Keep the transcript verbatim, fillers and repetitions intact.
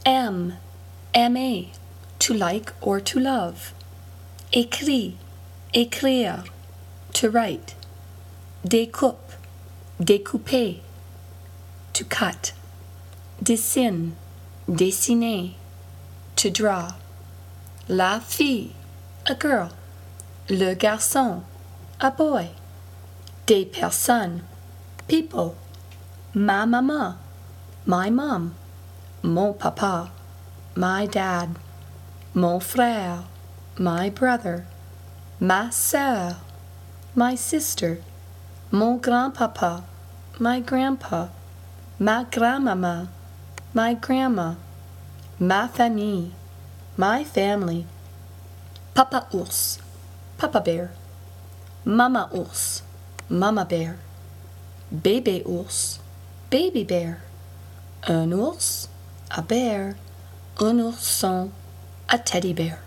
aime, aimer, to like or to love. Écrit, écrire, to write. Découpe, découper, to cut. Dessine, dessiner, to draw. La fille, a girl. Le garçon, a boy. Des personnes, people. Ma maman, my mom. Mon papa, my dad. Mon frère, my brother. Ma sœur, my sister. Mon grand-papa, my grandpa. Ma grand-maman, my grandma. Ma famille, my family. Papa ours, papa bear. Mama ours, mama bear. Bébé ours, baby bear. Un ours, a bear. Un ourson, a teddy bear.